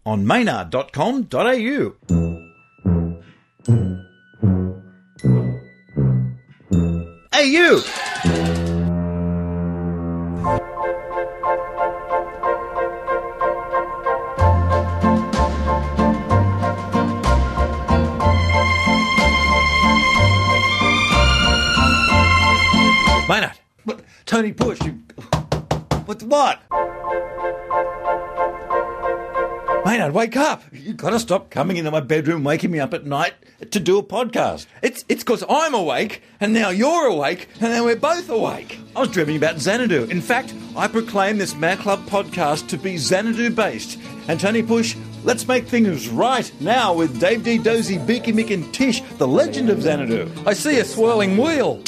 on maynard.com.au. Hey, you! Maynard. What? Tony Push, what? Maynard, wake up. You've got to stop coming into my bedroom, waking me up at night to do a podcast. It's because I'm awake, and now you're awake, and now we're both awake. I was dreaming about Xanadu. In fact, I proclaim this Mad Club podcast to be Xanadu-based. And Tony Push, let's make things right now with Dave D. Dozy, Beaky Mick and Tish, the legend of Xanadu. I see a swirling wheel.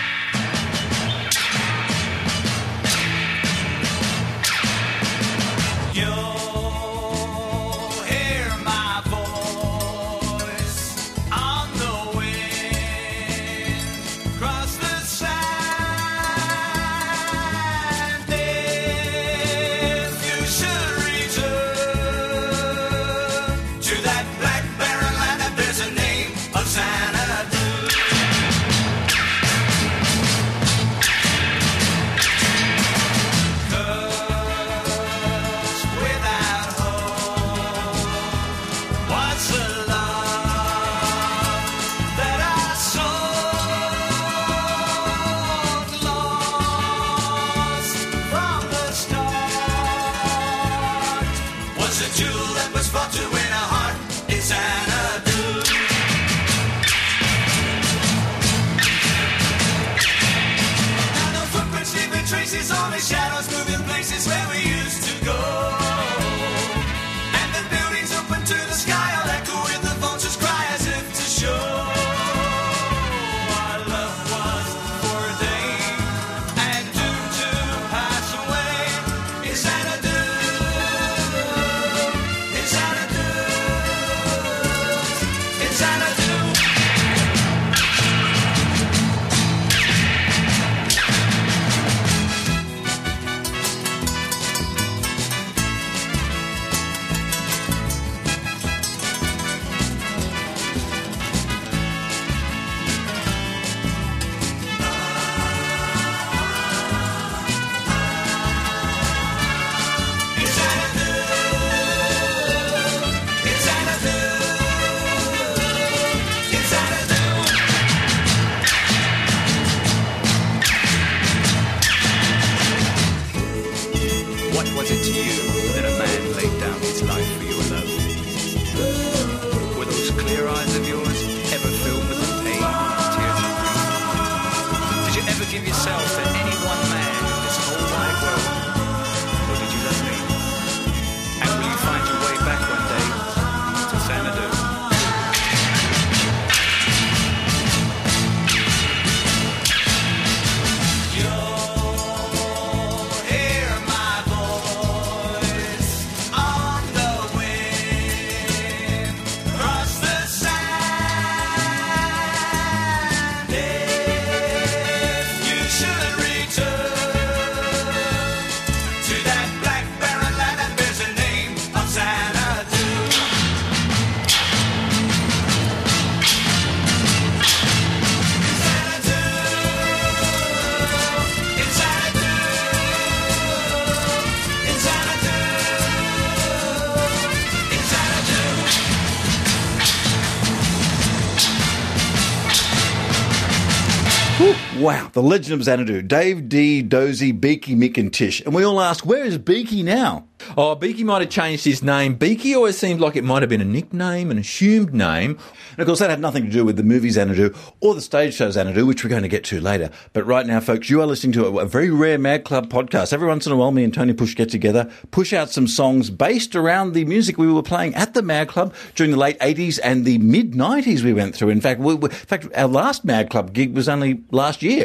Wow, the legend of Xanadu, Dave D, Dozy, Beaky, Mick and Tish. And we all ask, where is Beaky now? Oh, Beaky might have changed his name. Beaky always seemed like it might have been a nickname, an assumed name. And of course, that had nothing to do with the movie Xanadu or the stage show Xanadu, which we're going to get to later. But right now, folks, you are listening to a very rare Mad Club podcast. Every once in a while, me and Tony Push get together, push out some songs based around the music we were playing at the Mad Club during the late 80s and the mid-90s we went through. In fact, our last Mad Club gig was only last year.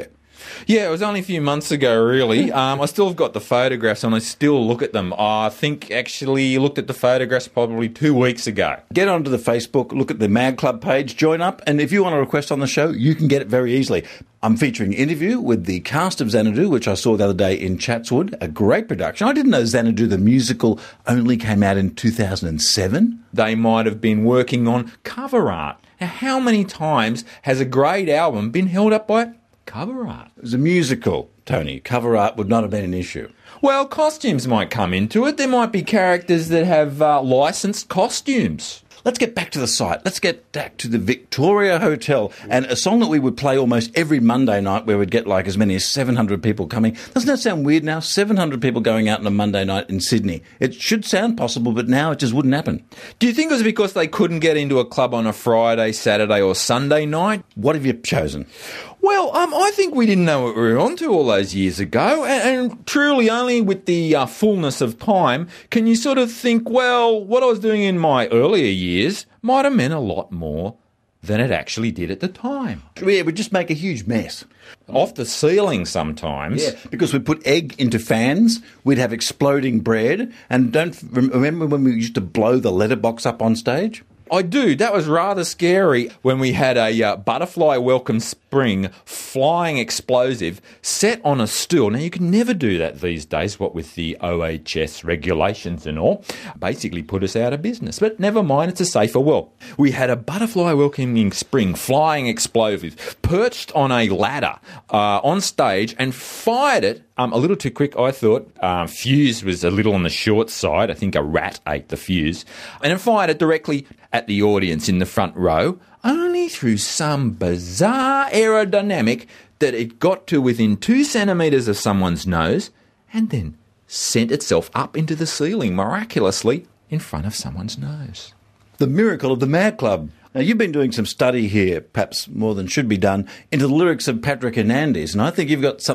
Yeah, it was only a few months ago, really. I still have got the photographs and I still look at them. I think actually looked at the photographs probably 2 weeks ago. Get onto the Facebook, look at the Mag Club page, join up, and if you want a request on the show, you can get it very easily. I'm featuring an interview with the cast of Xanadu, which I saw the other day in Chatswood. A great production. I didn't know Xanadu, the musical, only came out in 2007. They might have been working on cover art. Now, how many times has a great album been held up by cover art? It was a musical, Tony. Cover art would not have been an issue. Well, costumes might come into it. There might be characters that have licensed costumes. Let's get back to the site. Let's get back to the Victoria Hotel. And a song that we would play almost every Monday night where we'd get like as many as 700 people coming. Doesn't that sound weird now? 700 people going out on a Monday night in Sydney. It should sound possible, but now it just wouldn't happen. Do you think it was because they couldn't get into a club on a Friday, Saturday or Sunday night? What have you chosen? Well, I think we didn't know what we were onto all those years ago, and truly only with the fullness of time can you sort of think, well, what I was doing in my earlier years might have meant a lot more than it actually did at the time. Yeah, we'd just make a huge mess. Off the ceiling sometimes. Yeah, because we'd put egg into fans, we'd have exploding bread, and don't remember when we used to blow the letterbox up on stage? I do. That was rather scary when we had a butterfly welcome spring flying explosive set on a stool. Now, you can never do that these days, what with the OHS regulations and all. Basically put us out of business. But never mind, it's a safer world. We had a butterfly welcoming spring flying explosive perched on a ladder on stage and fired it a little too quick, I thought. Fuse was a little on the short side. I think a rat ate the fuse. And it fired it directly at the audience in the front row, only through some bizarre aerodynamic that it got to within 2 centimetres of someone's nose and then sent itself up into the ceiling miraculously in front of someone's nose. The miracle of the Mad Club. Now, you've been doing some study here, perhaps more than should be done, into the lyrics of Patrick Hernandez, and I think you've got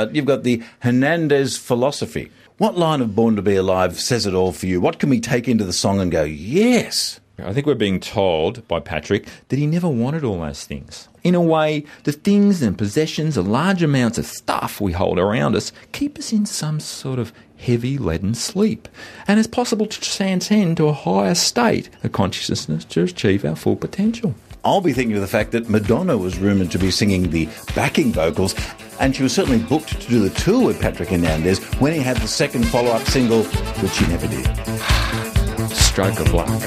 the Hernandez philosophy. What line of Born to Be Alive says it all for you? What can we take into the song and go, yes? I think we're being told by Patrick that he never wanted all those things. In a way, the things and possessions and large amounts of stuff we hold around us keep us in some sort of heavy leaden sleep, and it's possible to transcend to a higher state of consciousness to achieve our full potential. I'll be thinking of the fact that Madonna was rumoured to be singing the backing vocals, and she was certainly booked to do the tour with Patrick Hernandez when he had the second follow-up single, which he never did. Stroke of luck.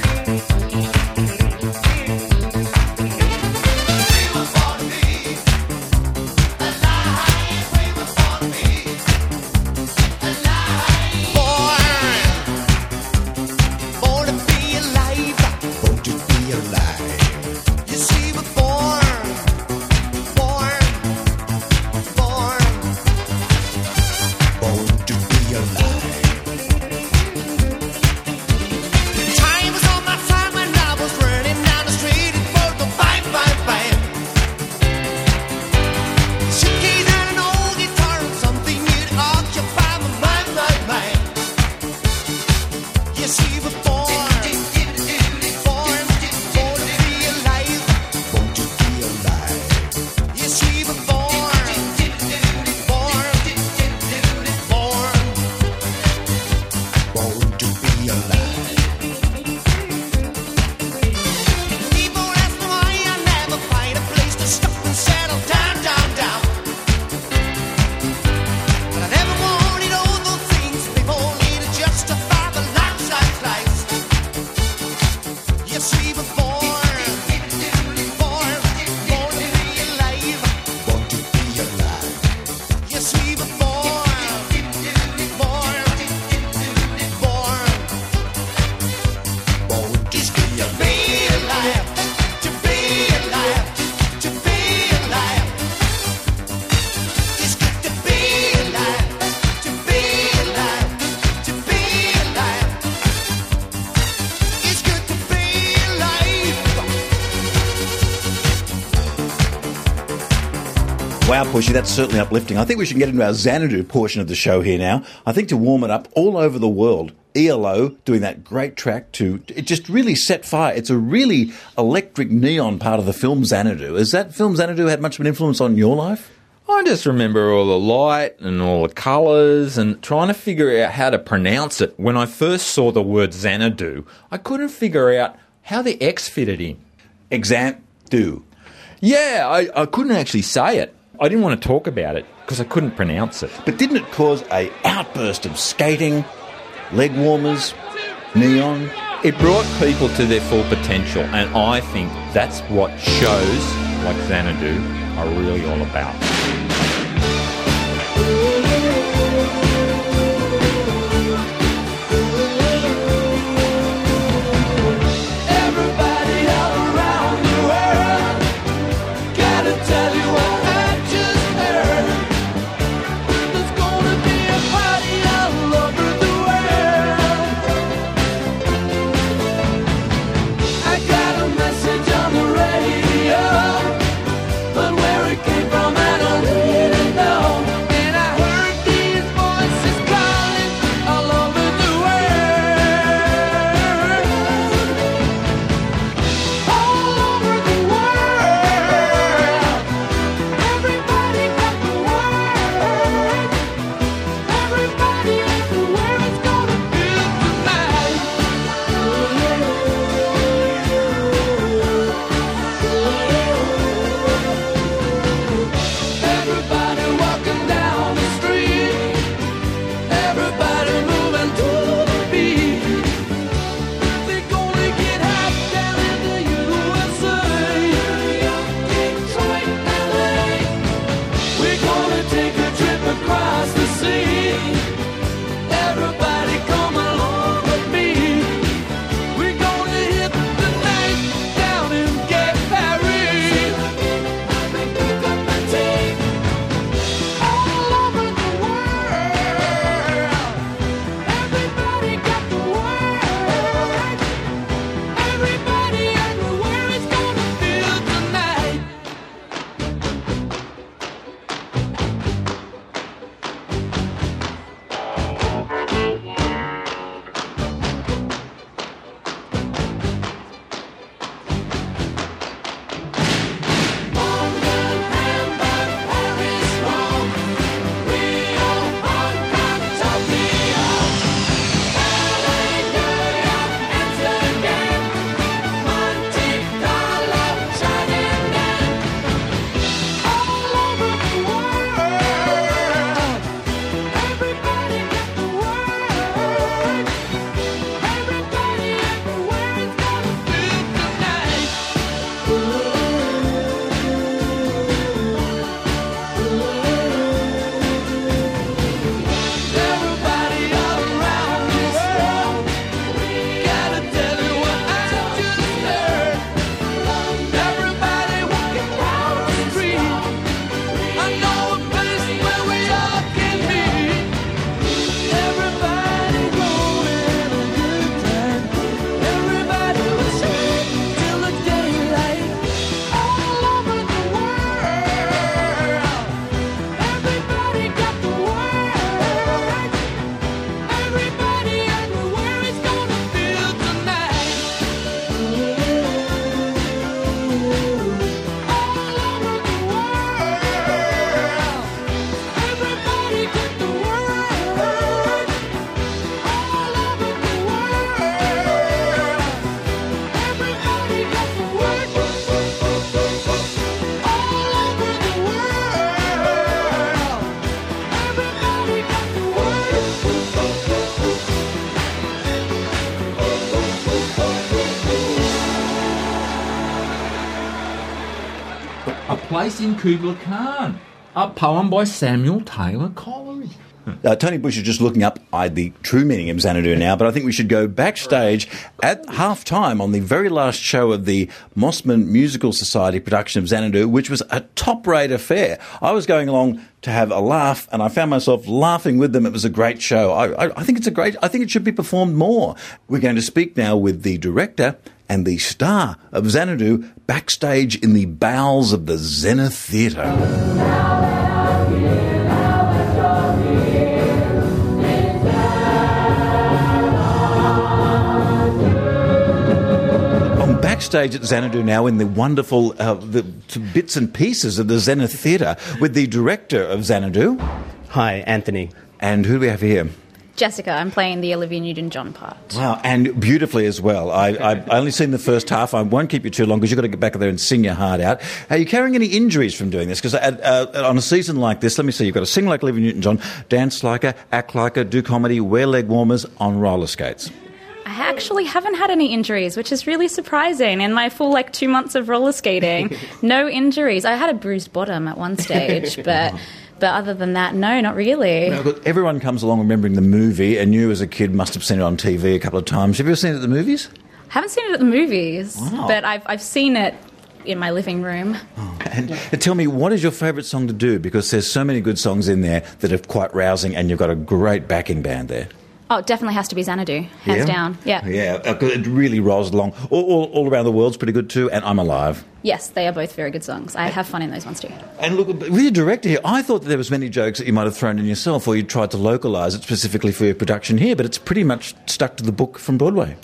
Wow, Pushy, that's certainly uplifting. I think we should get into our Xanadu portion of the show here now. I think to warm it up all over the world, ELO doing that great track it just really set fire. It's a really electric neon part of the film Xanadu. Has that film Xanadu had much of an influence on your life? I just remember all the light and all the colours and trying to figure out how to pronounce it. When I first saw the word Xanadu, I couldn't figure out how the X fitted in. Xanadu. Yeah, I couldn't actually say it. I didn't want to talk about it because I couldn't pronounce it. But didn't it cause a outburst of skating, leg warmers, neon? It brought people to their full potential, and I think that's what shows like Xanadu are really all about. Place in Kubla Khan, a poem by Samuel Taylor Coleridge. Tony Bush is just looking up the true meaning of Xanadu now, but I think we should go backstage at half-time on the very last show of the Mossman Musical Society production of Xanadu, which was a top-rate affair. I was going along to have a laugh, and I found myself laughing with them. It was a great show. I think I think it should be performed more. We're going to speak now with the director and the star of Xanadu backstage in the bowels of the Zenith Theatre. backstage at Xanadu now in the wonderful bits and pieces of the Zenith Theatre with the director of Xanadu. Hi, Anthony. And who do we have here? Jessica. I'm playing the Olivia Newton-John part. Wow, and beautifully as well. I've only seen the first half. I won't keep you too long because you've got to get back there and sing your heart out. Are you carrying any injuries from doing this? Because on a season like this, let me see, you've got to sing like Olivia Newton-John, dance like her, act like her, do comedy, wear leg warmers on roller skates. I actually haven't had any injuries, which is really surprising. In my full 2 months of roller skating, no injuries. I had a bruised bottom at one stage, but other than that, no, not really. Now, look, everyone comes along remembering the movie, and you as a kid must have seen it on TV a couple of times. Have you ever seen it at the movies? I haven't seen it at the movies, Wow. but I've seen it in my living room. And tell me, what is your favourite song to do? Because there's so many good songs in there that are quite rousing, and you've got a great backing band there. Oh, it definitely has to be Xanadu, hands down. Yeah. Yeah, it really rolls along. All Around the World's pretty good too, and I'm Alive. Yes, they are both very good songs. I have fun in those ones too. And look, with your director here, I thought that there was many jokes that you might have thrown in yourself, or you tried to localise it specifically for your production here, but it's pretty much stuck to the book from Broadway.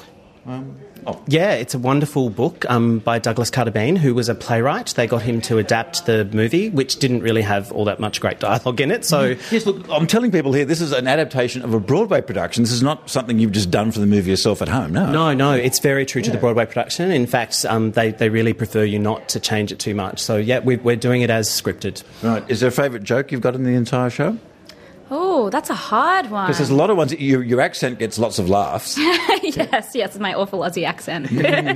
Yeah, it's a wonderful book by Douglas Carter Bean, who was a playwright. They got him to adapt the movie, which didn't really have all that much great dialogue in it. So Yes, look, I'm telling people here, this is an adaptation of a Broadway production. This is not something you've just done for the movie yourself at home, no. No, it's very true to the Broadway production. In fact, they really prefer you not to change it too much. So, yeah, we're doing it as scripted. Right. Is there a favourite joke you've got in the entire show? Oh, that's a hard one. Because there's a lot of ones, your accent gets lots of laughs. Yes, my awful Aussie accent.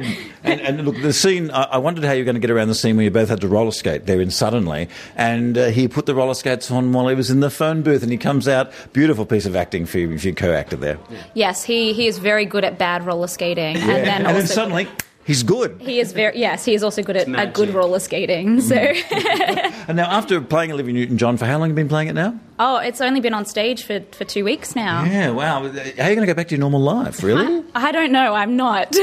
And look, the scene, I wondered how you were going to get around the scene where you both had to roller skate there in Suddenly, and he put the roller skates on while he was in the phone booth, and he comes out, beautiful piece of acting for you if you co-acted there. Yes, he is very good at bad roller skating. Yeah. And then Suddenly, he's good. he is also good at good roller skating. So And now, after playing Olivia Newton-John, for how long have you been playing it now? Oh, it's only been on stage for 2 weeks now. Yeah, wow. How are you going to go back to your normal life, really? I don't know, I'm not.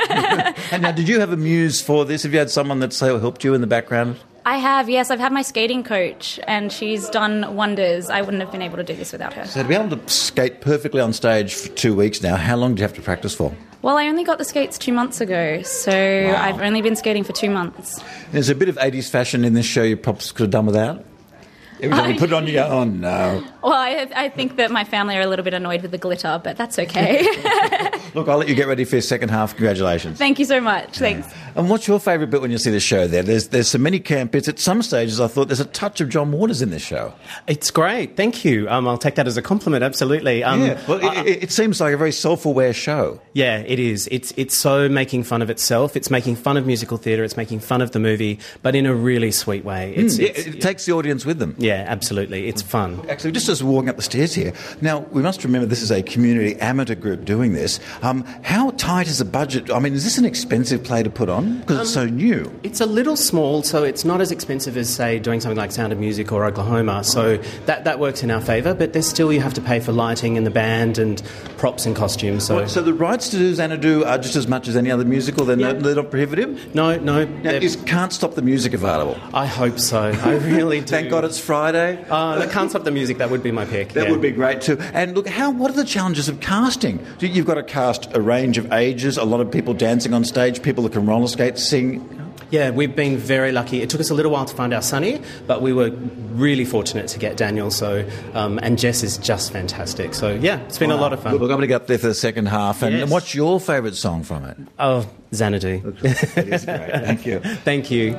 And now, did you have a muse for this? Have you had someone that's helped you in the background? I have, yes. I've had my skating coach, and she's done wonders. I wouldn't have been able to do this without her. So to be able to skate perfectly on stage for 2 weeks now, how long do you have to practice for? Well, I only got the skates 2 months ago, so Wow. I've only been skating for 2 months. There's a bit of 80s fashion in this show you perhaps could have done without. Every time you put it on, you go, oh, no. Well, I think that my family are a little bit annoyed with the glitter, but that's okay. Look, I'll let you get ready for your second half. Congratulations. Thank you so much. Thanks. And what's your favourite bit when you see the show there? There's so many camp bits. At some stages, I thought there's a touch of John Waters in this show. It's great. Thank you. I'll take that as a compliment, absolutely. Yeah. Well, it seems like a very self-aware show. Yeah, it is. It's so making fun of itself. It's making fun of musical theatre. It's making fun of the movie, but in a really sweet way. It takes the audience with them. Yeah, absolutely. It's fun. Actually, just as we're walking up the stairs here, now we must remember this is a community amateur group doing this. How tight is the budget? I mean, is this an expensive play to put on? Because it's so new. It's a little small, so it's not as expensive as, say, doing something like Sound of Music or Oklahoma. So that works in our favour, but there's still you have to pay for lighting and the band and props and costumes. So the rights to do Xanadu are just as much as any other musical? They're not prohibitive? No. Now, is Can't Stop the Music available? I hope so. I really do. Thank God it's Friday. That Can't Stop the Music, that would be my pick. That would be great too. And look, what are the challenges of casting? You've got to cast a range of ages, a lot of people dancing on stage, people that can roller skate, sing. Yeah, we've been very lucky. It took us a little while to find our Sonny, but we were really fortunate to get Daniel. So, and Jess is just fantastic. So, yeah, it's been a lot of fun. Look, I'm going to get up there for the second half. And Yes. what's your favourite song from it? Oh, Xanadu. That is great. Thank you. Thank you.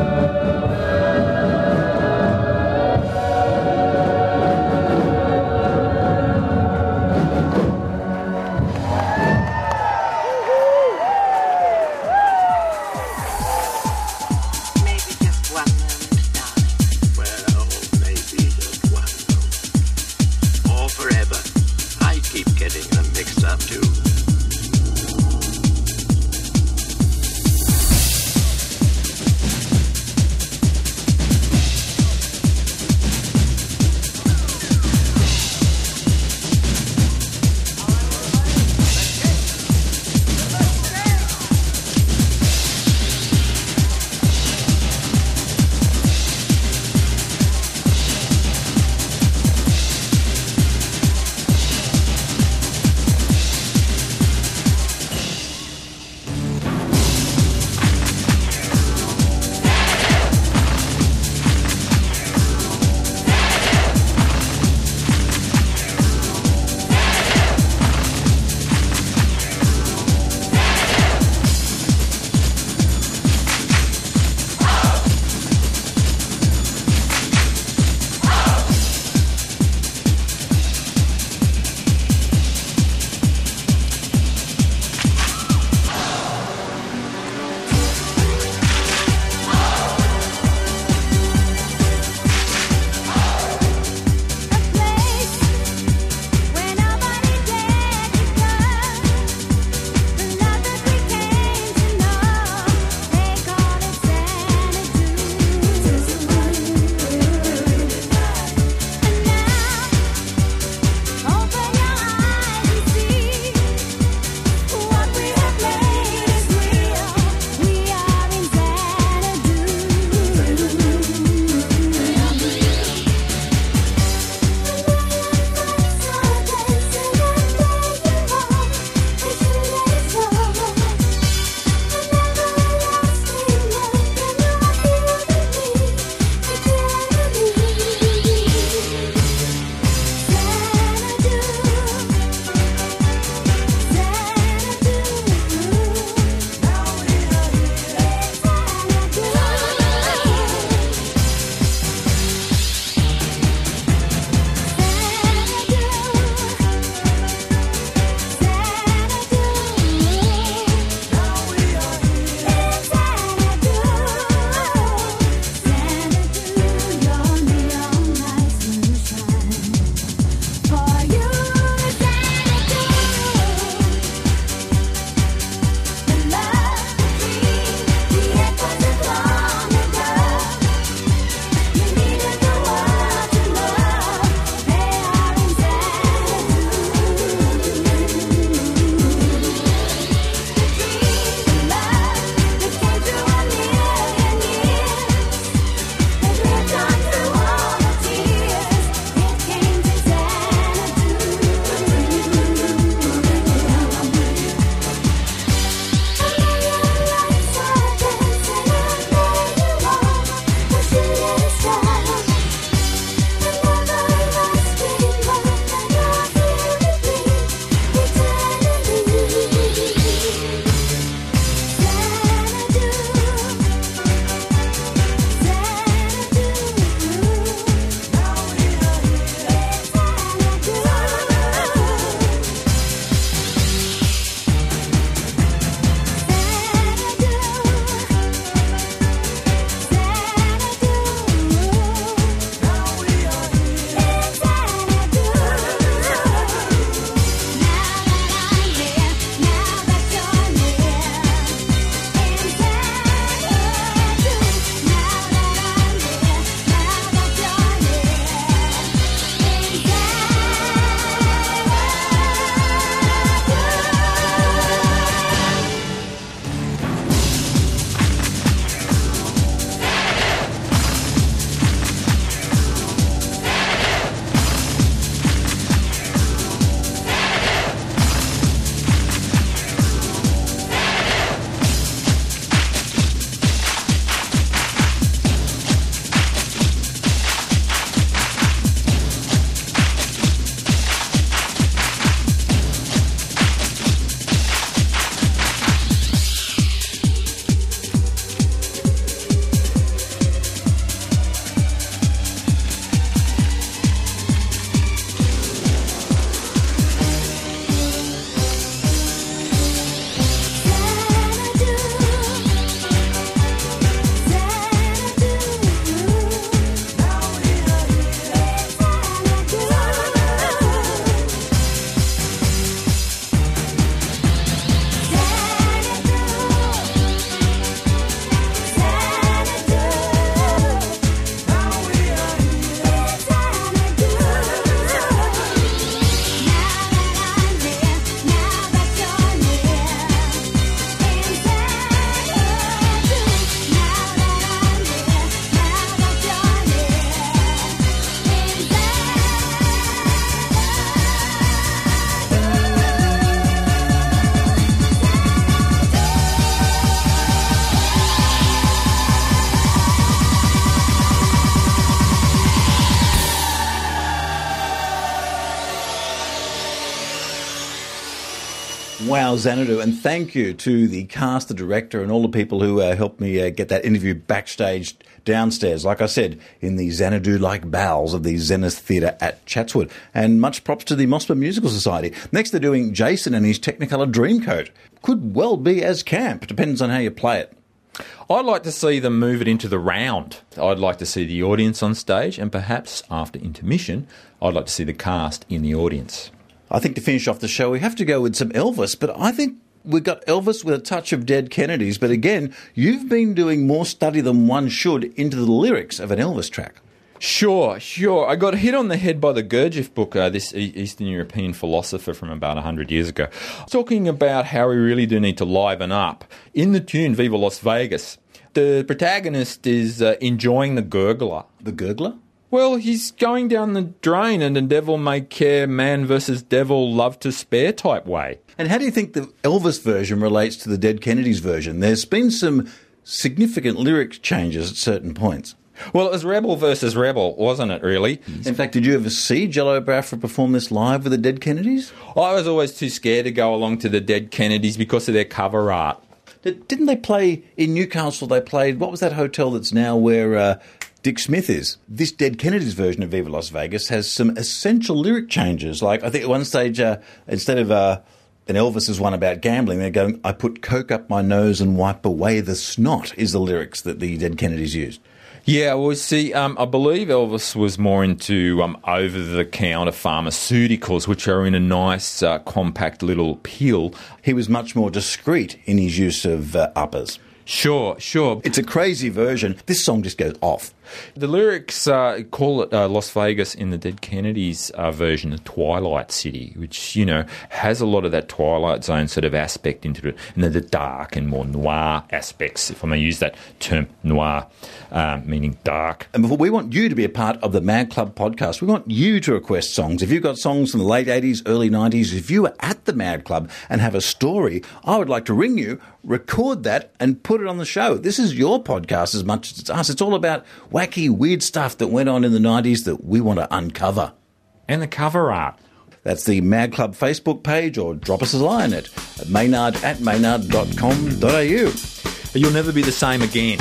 Maybe just one moment, darling. Well, maybe just one moment. Or forever. I keep getting them mixed up too. Wow, Xanadu, and thank you to the cast, the director, and all the people who helped me get that interview backstage downstairs, like I said, in the Xanadu-like bowels of the Zenith Theatre at Chatswood. And much props to the Mosper Musical Society. Next, they're doing Jason and his Technicolor Dreamcoat. Could well be as camp, depends on how you play it. I'd like to see them move it into the round. I'd like to see the audience on stage, and perhaps after intermission, I'd like to see the cast in the audience. I think to finish off the show, we have to go with some Elvis, but I think we've got Elvis with a touch of Dead Kennedys. But again, you've been doing more study than one should into the lyrics of an Elvis track. Sure. I got hit on the head by the Gurdjieff book, this Eastern European philosopher from about 100 years ago, talking about how we really do need to liven up. In the tune Viva Las Vegas, the protagonist is enjoying the gurgler. The gurgler? Well, he's going down the drain in a devil may care, man versus devil, love to spare type way. And how do you think the Elvis version relates to the Dead Kennedys version? There's been some significant lyric changes at certain points. Well, it was Rebel versus Rebel, wasn't it, really? In fact, did you ever see Jello Biafra perform this live with the Dead Kennedys? I was always too scared to go along to the Dead Kennedys because of their cover art. Didn't they play in Newcastle? They played, what was that hotel that's now where Dick Smith is? This Dead Kennedys version of Viva Las Vegas has some essential lyric changes. Like, I think at one stage, instead of an Elvis's one about gambling, they're going, I put coke up my nose and wipe away the snot, is the lyrics that the Dead Kennedys used. Yeah, well, see, I believe Elvis was more into over-the-counter pharmaceuticals, which are in a nice, compact little pill. He was much more discreet in his use of uppers. Sure. It's a crazy version. This song just goes off. The lyrics call it Las Vegas in the Dead Kennedys version of Twilight City, which, has a lot of that Twilight Zone sort of aspect into it, and the dark and more noir aspects, if I may use that term, noir, meaning dark. And we want you to be a part of the Mad Club podcast. We want you to request songs. If you've got songs from the late 80s, early 90s, if you were at the Mad Club and have a story, I would like to ring you, record that, and put it on the show. This is your podcast as much as it's us. It's all about wacky, weird stuff that went on in the 90s that we want to uncover. And the cover art. That's the Mad Club Facebook page, or drop us a line at maynard@maynard.com.au. You'll never be the same again.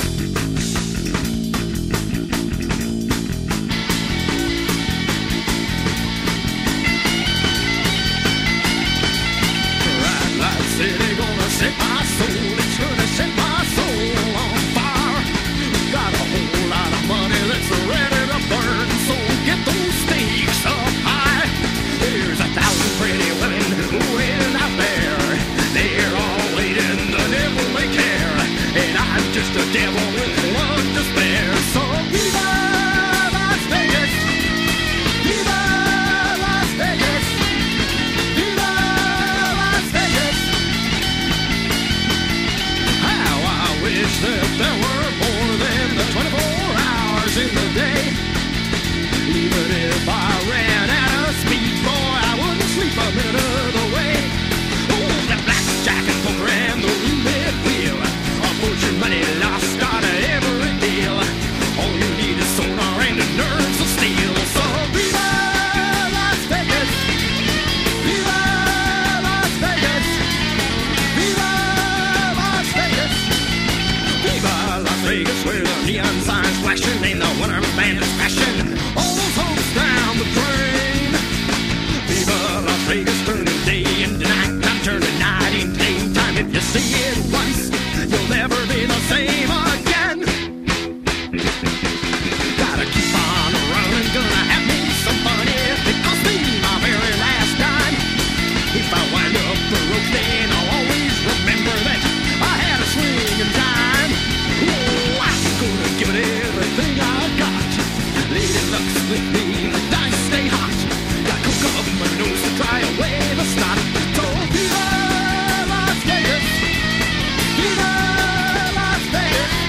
Viva Las Vegas!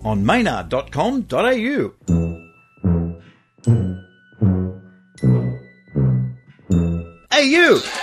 on maynard.com.au. Hey, you!